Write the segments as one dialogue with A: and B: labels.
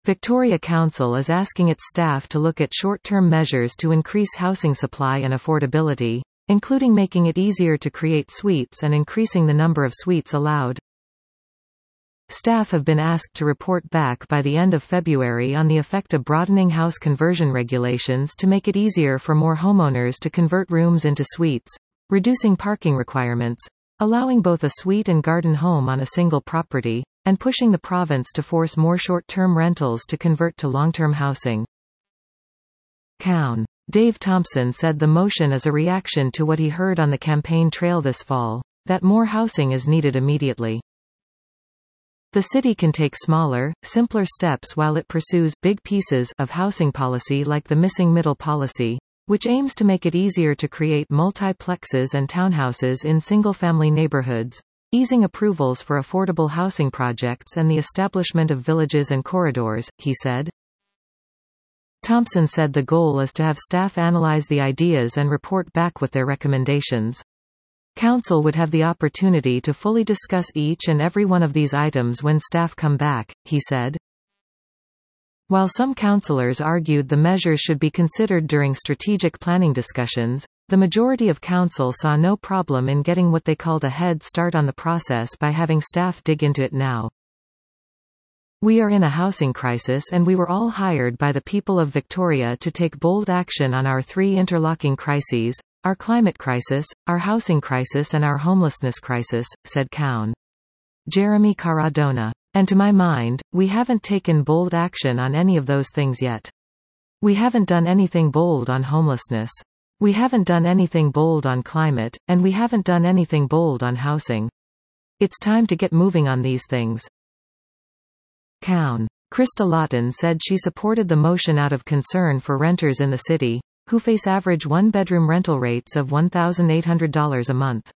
A: Victoria Council is asking its staff to look at short-term measures to increase housing supply and affordability, including making it easier to create suites and increasing the number of suites allowed. Staff have been asked to report back by the end of February on the effect of broadening house conversion regulations to make it easier for more homeowners to convert rooms into suites, reducing parking requirements, allowing both a suite and garden home on a single property, and pushing the province to force more short-term rentals to convert to long-term housing. COWN. Dave Thompson said the motion is a reaction to what he heard on the campaign trail this fall, that more housing is needed immediately. The city can take smaller, simpler steps while it pursues big pieces of housing policy like the Missing Middle policy, which aims to make it easier to create multiplexes and townhouses in single-family neighborhoods, easing approvals for affordable housing projects and the establishment of villages and corridors, he said. Thompson said the goal is to have staff analyze the ideas and report back with their recommendations. Council would have the opportunity to fully discuss each and every one of these items when staff come back, he said. While some councillors argued the measures should be considered during strategic planning discussions, the majority of council saw no problem in getting what they called a head start on the process by having staff dig into it now. We are in a housing crisis and we were all hired by the people of Victoria to take bold action on our three interlocking crises, our climate crisis, our housing crisis and our homelessness crisis, said COWN. Jeremy Caradona. And to my mind, we haven't taken bold action on any of those things yet. We haven't done anything bold on homelessness. We haven't done anything bold on climate, and we haven't done anything bold on housing. It's time to get moving on these things. COWN. Krista Lawton said she supported the motion out of concern for renters in the city, who face average one-bedroom rental rates of $1,800 a month.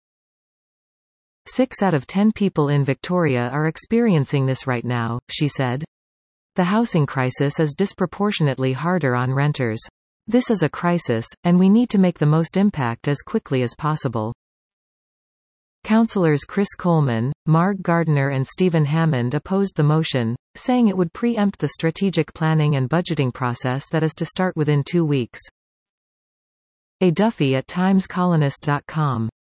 A: 6 out of 10 people in Victoria are experiencing this right now, she said. The housing crisis is disproportionately harder on renters. This is a crisis, and we need to make the most impact as quickly as possible. Councillors Chris Coleman, Marg Gardiner and Stephen Hammond opposed the motion, saying it would preempt the strategic planning and budgeting process that is to start within 2 weeks. A. Duffy at timescolonist.com